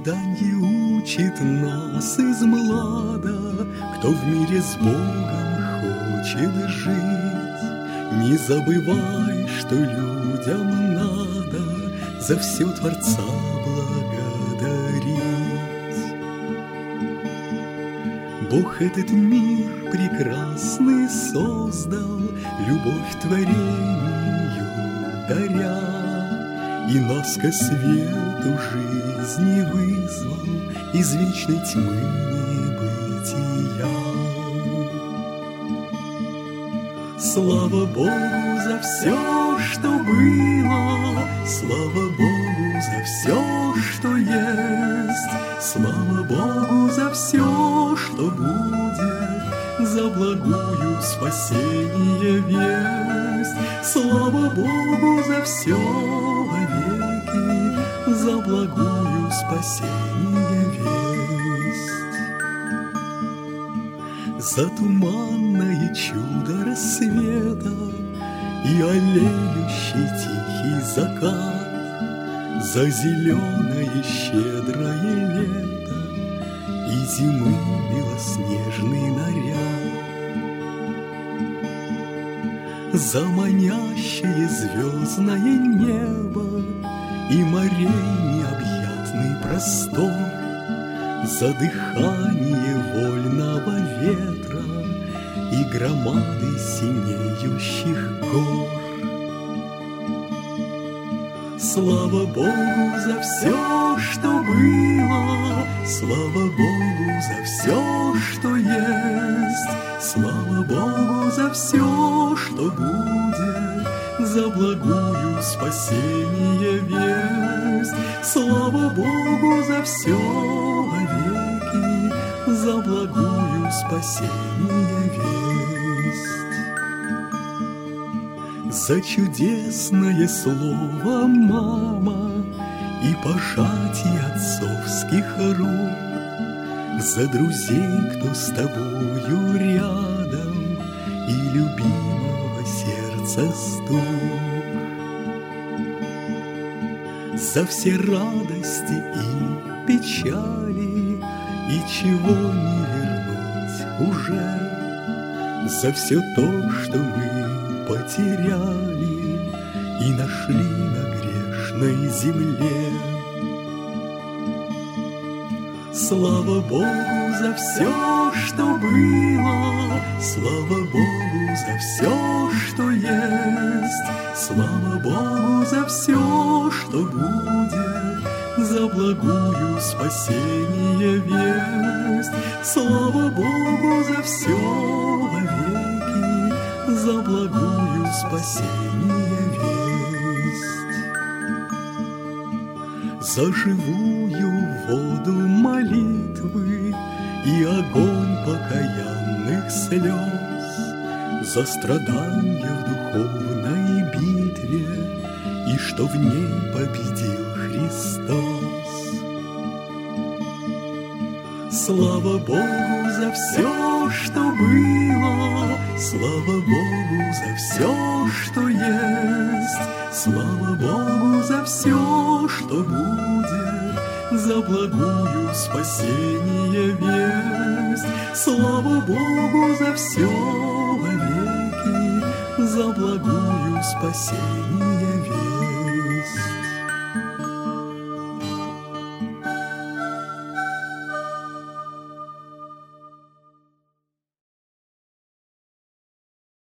Преданье учит нас из млада, кто в мире с Богом хочет жить. Не забывай, что людям надо за все Творца благодарить. Бог этот мир прекрасный создал, любовь творению даря, и нас ко свету жизни вызвал из вечной тьмы небытия. Слава Богу за все, что было, слава Богу за все, что есть, слава Богу за все, что будет, за благую спасение весть. Слава Богу за все вовеки, за благую спасение весть. За туманное чудо рассвета и олеющий тихий закат, за зеленое щедрое лето и зимы белоснежный наряд, за манящее звездное небо и морей необъятный простор, за дыхание вольного ветра и громады синеющих гор. Слава Богу за все, что было, слава Богу за все, что есть, слава Богу за все, что будет, за благую спасение весть. Слава Богу за все вовеки, за благую спасение весть. За чудесное слово, мама, и пожатие отцовских рук, за друзей, кто с тобою рядом, и любимого сердца стук. За все радости и печали, и чего не вернуть уже, за все то, что мы потеряли и нашли на грешной земле. Слава Богу за все, что было, слава Богу за все, что есть, слава Богу за все, что будет, за благую спасение весть. Слава Богу за все вовеки, за благую спасение весть. За живую воду молитвы и огонь покаянных слез, за страдания в духовной битве и что в ней победил Христос. Слава Богу за все, что было, слава Богу за все, что есть, слава Богу за все, что будет, за благую спасение весть. Слава Богу за все вовеки, за благую спасение